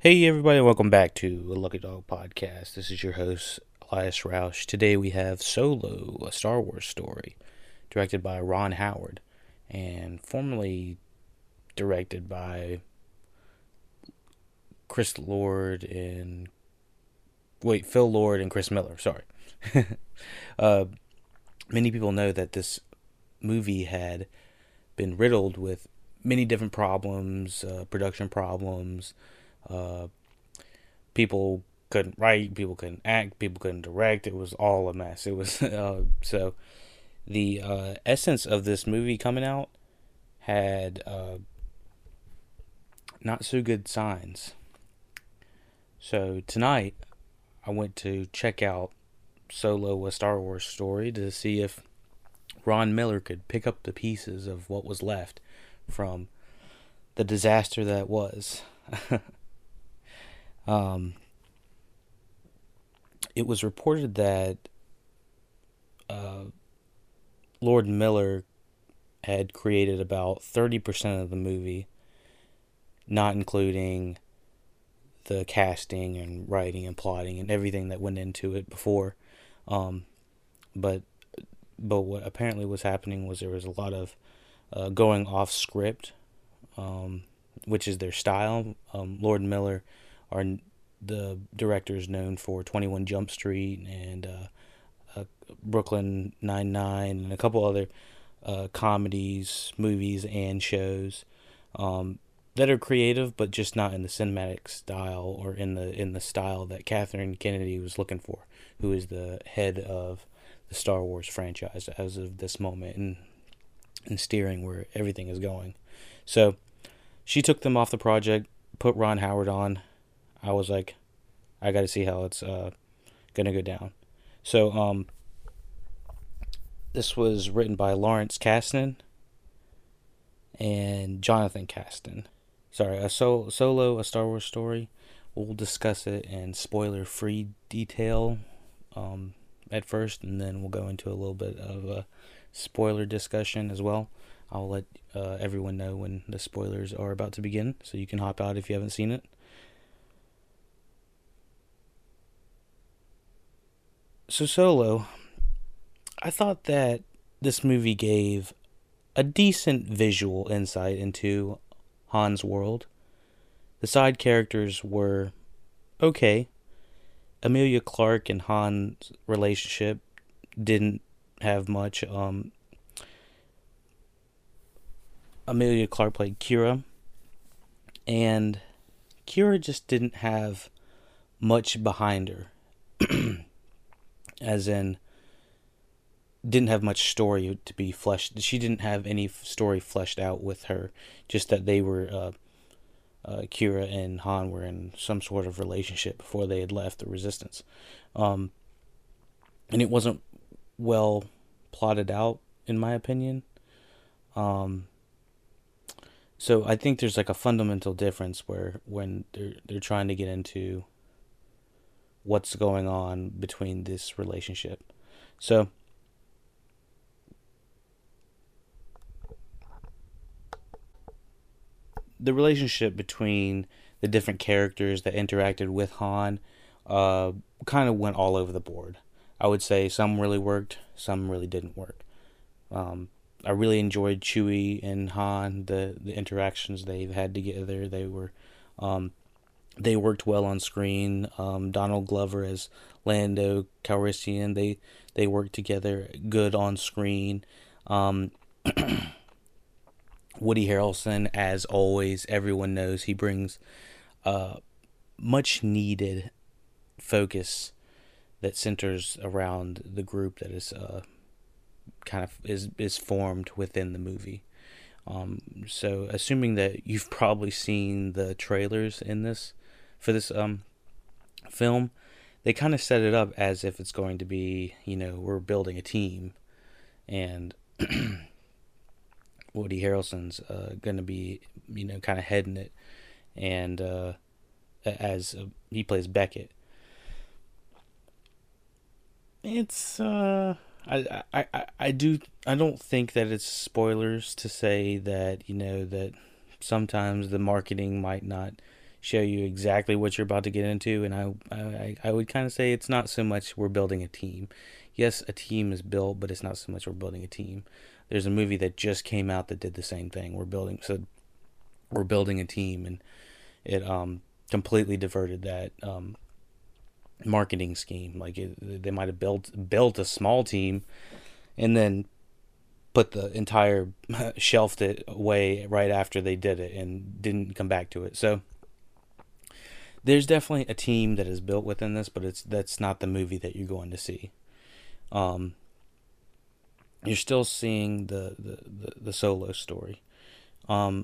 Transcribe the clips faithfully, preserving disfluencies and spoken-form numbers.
Hey everybody, welcome back to a Lucky Dog Podcast. This is your host, Elias Roush. Today we have Solo, a Star Wars story, directed by Ron Howard, and formerly directed by Chris Lord and... Wait, Phil Lord and Chris Miller, sorry. uh, many people know that this movie had been riddled with many different problems, uh, production problems, uh, people couldn't write, people couldn't act, people couldn't direct. It was all a mess. It was uh, so the uh, essence of this movie coming out had uh, not so good signs. So tonight I went to check out Solo, a Star Wars story, to see if Ron Miller could pick up the pieces of what was left from the disaster that was. um, it was reported that uh, Lord Miller had created about thirty percent of the movie, not including the casting and writing and plotting and everything that went into it before. Um, but but what apparently was happening was there was a lot of uh, going off script, um, which is their style. Um, Lord Miller are the directors known for twenty-one Jump Street and uh, uh, Brooklyn Nine-Nine and a couple other uh, comedies, movies, and shows um, that are creative, but just not in the cinematic style or in the in the style that Kathleen Kennedy was looking for, who is the head of the Star Wars franchise as of this moment and and steering where everything is going. So she took them off the project, put Ron Howard on. I was like, I got to see how it's uh, gonna go down. So um, this was written by Lawrence Kasdan and Jonathan Kasdan. Sorry, a so- Solo, a Star Wars story. We'll discuss it in spoiler-free detail um, at first, and then we'll go into a little bit of a spoiler discussion as well. I'll let uh, everyone know when the spoilers are about to begin, so you can hop out if you haven't seen it. So Solo, I thought that this movie gave a decent visual insight into Han's world. The side characters were okay. Emilia Clarke and Han's relationship didn't have much. Um, Emilia Clarke played Kira, and Kira just didn't have much behind her. As in, didn't have much story to be fleshed. She didn't have any story fleshed out with her. Just that they were, uh, uh, Kira and Han were in some sort of relationship before they had left the Resistance. Um, and it wasn't well plotted out, in my opinion. Um, so I think there's like a fundamental difference where when they're they're trying to get into what's going on between this relationship. So the relationship between the different characters that interacted with Han uh, kind of went all over the board. I would say some really worked, some really didn't work. Um, I really enjoyed Chewie and Han, the the interactions they've had together. They were um, they worked well on screen. Um, Donald Glover as Lando Calrissian, they they worked together good on screen. Um, Woody Harrelson, as always, everyone knows he brings uh, much needed focus that centers around the group that is uh, kind of is is formed within the movie. Um, so, assuming that you've probably seen the trailers in this for this um film, they kind of set it up as if it's going to be, you know, we're building a team, and Woody Harrelson's uh, going to be, you know, kind of heading it, and uh, as uh, he plays Beckett. It's uh, I, I I I do I don't think that it's spoilers to say that, you know, that sometimes the marketing might not show you exactly what you're about to get into. And I, I, I would kind of say it's not so much we're building a team. Yes, a team is built, but it's not so much we're building a team. There's a movie that just came out that did the same thing. We're building, so we're building a team, and it um completely diverted that um marketing scheme. Like it, they might have built built a small team, and then put the entire shelved it away right after they did it and didn't come back to it. So there's definitely a team that is built within this, but it's that's not the movie that you're going to see. Um, you're still seeing the the, the, the solo story. Um,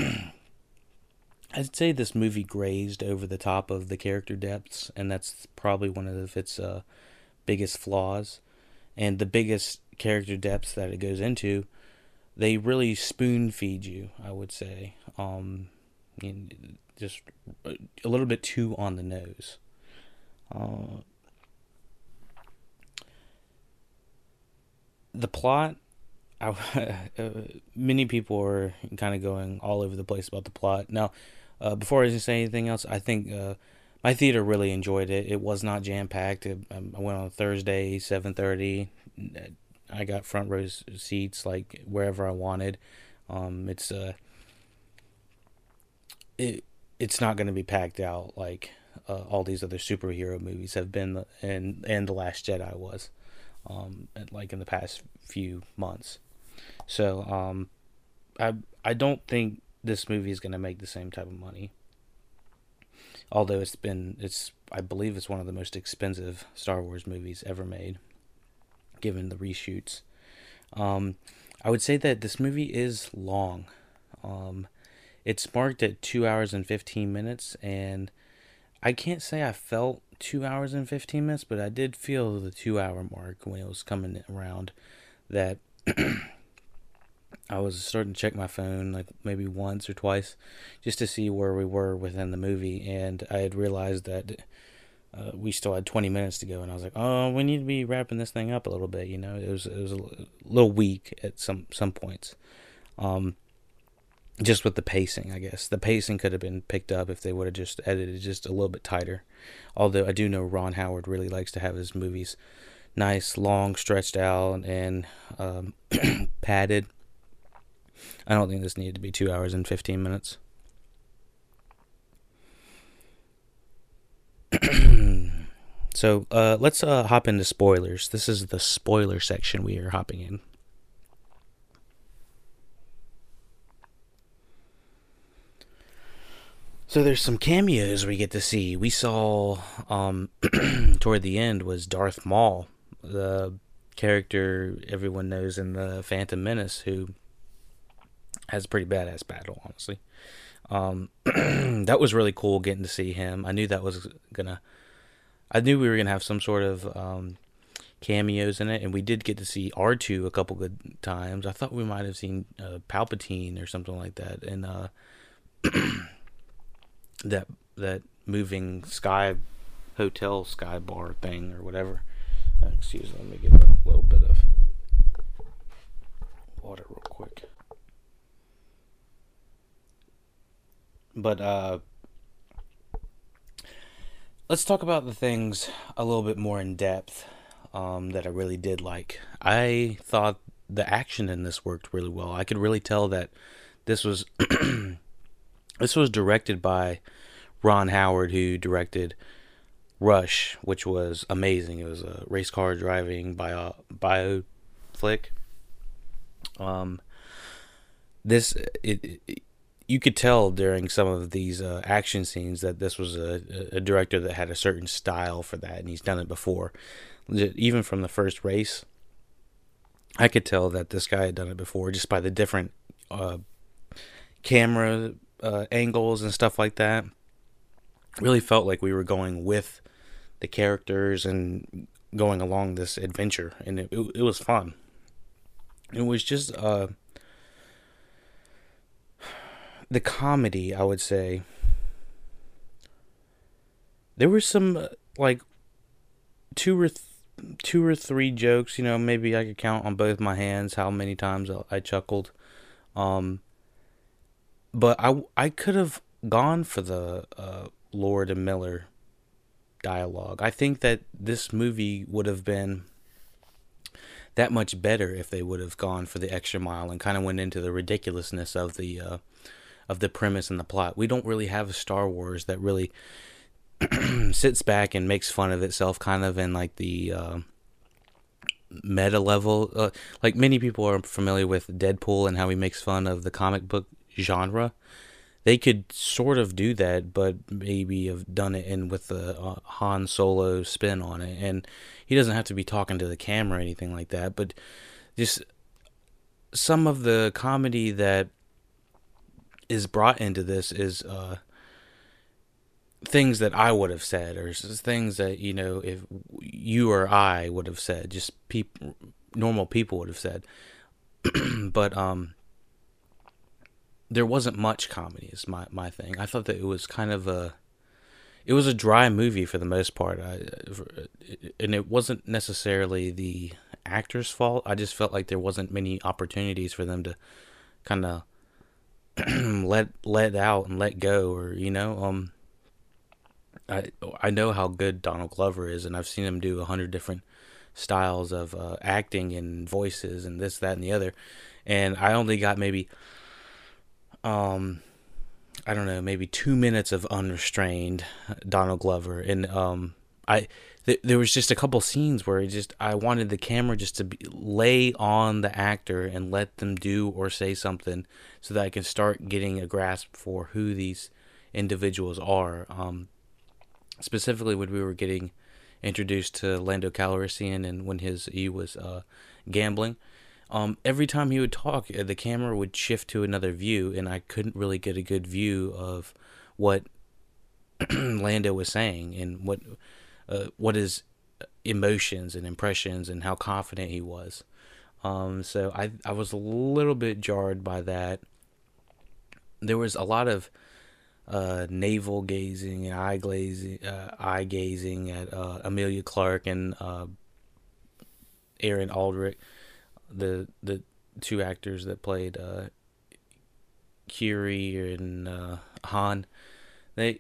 I'd say this movie grazed over the top of the character depths, and that's probably one of its uh, biggest flaws. And the biggest character depths that it goes into, they really spoon feed you, I would say. Um, just a little bit too on the nose. Uh, the plot, I, uh, many people are kind of going all over the place about the plot. Now, uh, before I say anything else, I think uh, my theater really enjoyed it. It was not jam packed. I went on Thursday, seven thirty. I got front row seats, like wherever I wanted. Um, it's uh, it it's not going to be packed out like uh, all these other superhero movies have been, and and The Last Jedi was, um, like in the past few months. So um, I I don't think this movie is going to make the same type of money. Although it's been it's I believe it's one of the most expensive Star Wars movies ever made, given the reshoots. Um, I would say that this movie is long. Um, it's marked at two hours and fifteen minutes, and I can't say I felt two hours and fifteen minutes, but I did feel the two hour mark when it was coming around. That I was starting to check my phone like maybe once or twice just to see where we were within the movie, and I had realized that uh, we still had twenty minutes to go, and I was like, oh, we need to be wrapping this thing up a little bit, you know. It was it was a little weak at some some points, um, just with the pacing. I guess the pacing could have been picked up if they would have just edited just a little bit tighter. Although I do know Ron Howard really likes to have his movies nice, long, stretched out, and um, padded. I don't think this needed to be two hours and fifteen minutes. So uh, let's uh, hop into spoilers. This is the spoiler section we are hopping in. So there's some cameos we get to see. We saw um, toward the end was Darth Maul, the character everyone knows in the Phantom Menace, who has a pretty badass battle, honestly. Um, that was really cool getting to see him. I knew that was gonna. I knew we were gonna have some sort of um, cameos in it, and we did get to see R two a couple good times. I thought we might have seen uh, Palpatine or something like that, and uh, that that moving sky hotel sky bar thing or whatever. Uh, excuse me, let me get a little bit of water real quick. But uh, let's talk about the things a little bit more in depth um, that I really did like. I thought the action in this worked really well. I could really tell that this was this was directed by Ron Howard, who directed Rush, which was amazing. It was a race car driving bio bio flick. Um, this it, it you could tell during some of these uh, action scenes that this was a, a director that had a certain style for that, and he's done it before. Even from the first race, I could tell that this guy had done it before just by the different uh, camera uh, angles and stuff like that. It really felt like we were going with the characters and going along this adventure, and it, it, it was fun. It was just... Uh, The comedy, I would say, there were some uh, like two or th- two or three jokes. You know, maybe I could count on both my hands how many times I chuckled. Um, but I I could have gone for the uh, Lord and Miller dialogue. I think that this movie would have been that much better if they would have gone for the extra mile and kind of went into the ridiculousness of the uh, of the premise and the plot. We don't really have a Star Wars that really sits back and makes fun of itself, kind of in like the uh, meta level. Uh, like many people are familiar with Deadpool and how he makes fun of the comic book genre. They could sort of do that, but maybe have done it in with the uh, Han Solo spin on it. And he doesn't have to be talking to the camera or anything like that. But just some of the comedy that is brought into this is uh, things that I would have said, or things that, you know, if you or I would have said, just people, normal people would have said. But um, there wasn't much comedy. Is my my thing. I thought that it was kind of a, it was a dry movie for the most part. I, and it wasn't necessarily the actor's fault. I just felt like there wasn't many opportunities for them to kind of let let out and let go, or you know, um, I I know how good Donald Glover is, and I've seen him do a hundred different styles of uh, acting and voices and this, that, and the other, and I only got maybe um I don't know, maybe two minutes of unrestrained Donald Glover, and um I th- there was just a couple scenes where it just I wanted the camera just to be, lay on the actor and let them do or say something so that I can start getting a grasp for who these individuals are. Um, specifically when we were getting introduced to Lando Calrissian and when his he was uh, gambling. Um, every time he would talk, uh, the camera would shift to another view, and I couldn't really get a good view of what Lando was saying and what uh, what his emotions and impressions and how confident he was. Um, so I I was a little bit jarred by that. There was a lot of uh, navel gazing and eye glazing, uh, eye gazing at uh, Emilia Clarke and uh, Aaron Aldrich, the the two actors that played uh, Curie and uh, Han. They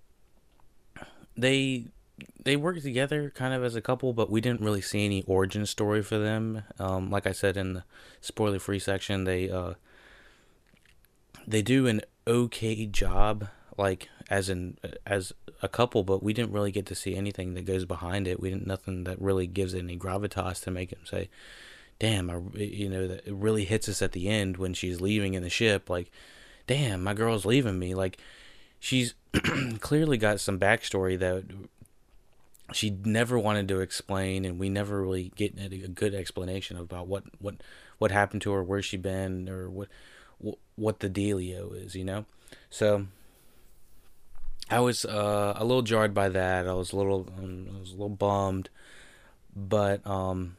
they they worked together kind of as a couple, but we didn't really see any origin story for them. Um, like I said in the spoiler free section, they uh, they do an okay job, like as in as a couple, but we didn't really get to see anything that goes behind it. We didn't nothing that really gives it any gravitas to make him say, "Damn," I, you know, that it really hits us at the end when she's leaving in the ship. Like, damn, my girl's leaving me. Like, she's clearly got some backstory that she never wanted to explain, and we never really get a good explanation about what what what happened to her, where she been, or what what the dealio is, you know. So I was uh, a little jarred by that. I was a little um, I was a little bummed, but um,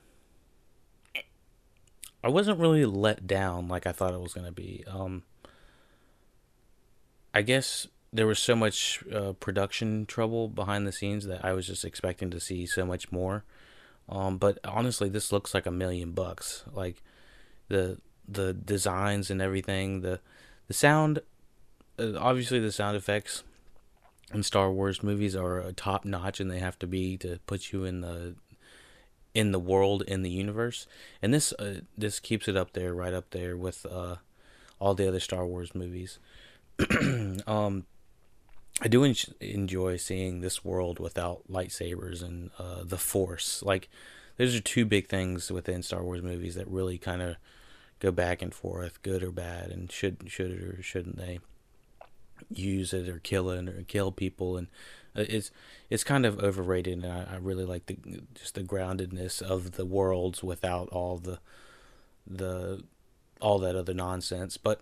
I wasn't really let down like I thought it was gonna be. Um, I guess there was so much uh, production trouble behind the scenes that I was just expecting to see so much more. Um, but honestly, this looks like a million bucks. Like the the designs and everything, the the sound. Uh, obviously, the sound effects in Star Wars movies are uh, top notch, and they have to be to put you in the in the world, in the universe. And this uh, this keeps it up there, right up there with uh, all the other Star Wars movies. um, I do en- enjoy seeing this world without lightsabers and uh, the Force. Like, those are two big things within Star Wars movies that really kind of go back and forth, good or bad, and should should it or shouldn't they use it or kill it or kill people. And uh, it's it's kind of overrated, and I, I really like the just the groundedness of the worlds without all the the all that other nonsense. But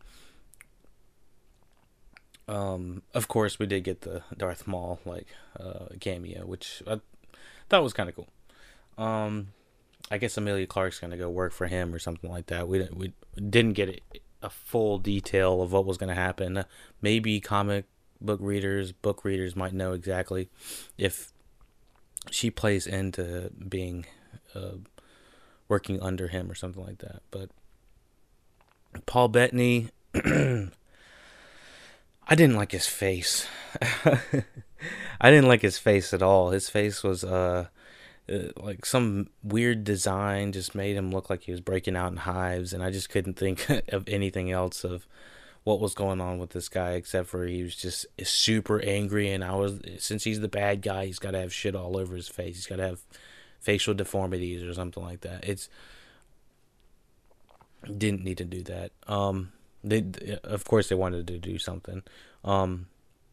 um, of course, we did get the Darth Maul like uh, cameo, which I thought was kind of cool. Um, I guess Emilia Clarke's gonna go work for him or something like that. We didn't we didn't get a, a full detail of what was gonna happen. Uh, maybe comic book readers, book readers might know exactly if she plays into being uh, working under him or something like that. But Paul Bettany, I didn't like his face. I didn't like his face at all. His face was uh, uh like some weird design just made him look like he was breaking out in hives, and I just couldn't think of anything else of what was going on with this guy except for he was just super angry. And I was, since he's the bad guy, he's got to have shit all over his face. He's got to have facial deformities or something like that. It's didn't need to do that. Um, they of course they wanted to do something. Um,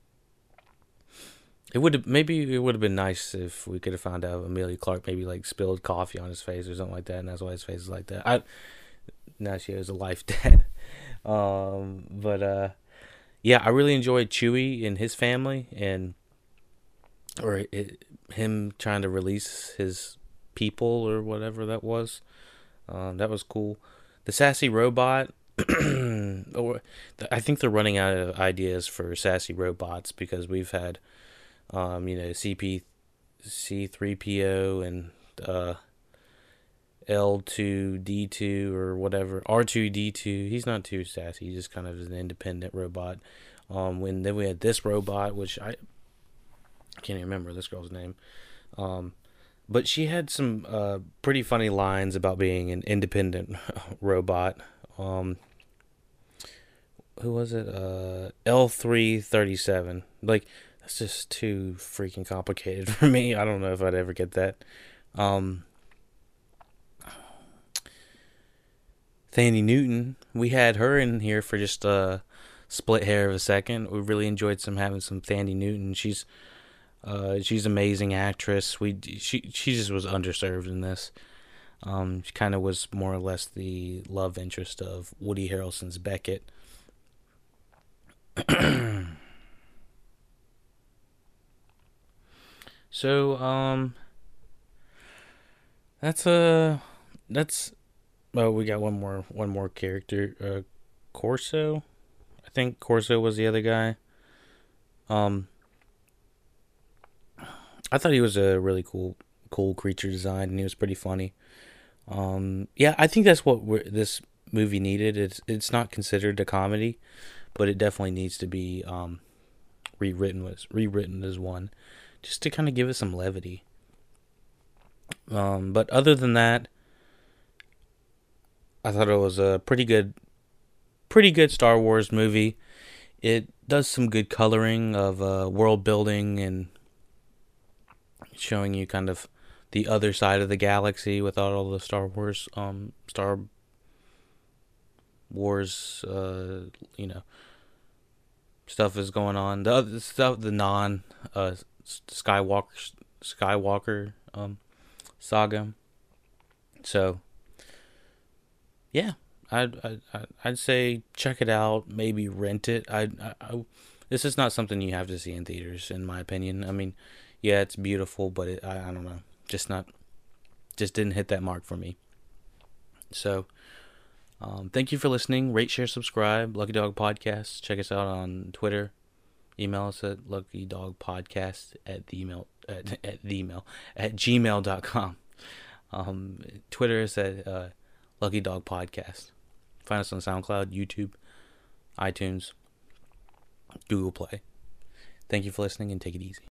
it would have maybe it would have been nice if we could have found out Emilia Clarke maybe like spilled coffee on his face or something like that, and that's why his face is like that. I now she has a life debt. Um, but uh, yeah, I really enjoyed Chewie and his family, and or it, him trying to release his people or whatever that was. Um, that was cool. The sassy robot. or I think they're running out of ideas for sassy robots because we've had, um, you know, C P, C three P O and uh, L two D two or whatever, R two D two. He's not too sassy. He's just kind of an independent robot. Um, when then we had this robot, which I, I can't even remember this girl's name. Um, but she had some uh, pretty funny lines about being an independent robot. Um, who was it? Uh, L three thirty-seven. Like, that's just too freaking complicated for me. I don't know if I'd ever get that. Um, Thandie Newton, we had her in here for just a split hair of a second. We really enjoyed some having some Thandie Newton. She's uh, she's an amazing actress. We she she just was underserved in this. Um, she kind of was more or less the love interest of Woody Harrelson's Beckett. So um, that's a uh, that's oh we got one more one more character, uh, Corso. I think Corso was the other guy. Um, I thought he was a really cool cool creature design, and he was pretty funny. Um, yeah, I think that's what we're, this movie needed. It's it's not considered a comedy, but it definitely needs to be um, rewritten was rewritten as one, just to kind of give it some levity. Um, but other than that, I thought it was a pretty good, pretty good Star Wars movie. It does some good coloring of uh, world building and showing you kind of the other side of the galaxy without all the Star Wars, um, Star Wars, uh, you know, stuff is going on. The other stuff, the non, uh, Skywalker, Skywalker, um, saga. So, yeah, I'd, I'd, I'd say check it out. Maybe rent it. I, I, I, this is not something you have to see in theaters, in my opinion. I mean, yeah, it's beautiful, but it, I, I don't know, just not, just didn't hit that mark for me. So, um, thank you for listening. Rate, share, subscribe. Lucky Dog Podcast. Check us out on Twitter. Email us at luckydogpodcast at the email at, at the email at gmail dot com. Um, Twitter is at uh, Lucky Dog Podcast. Find us on SoundCloud, YouTube, iTunes, Google Play. Thank you for listening, and take it easy.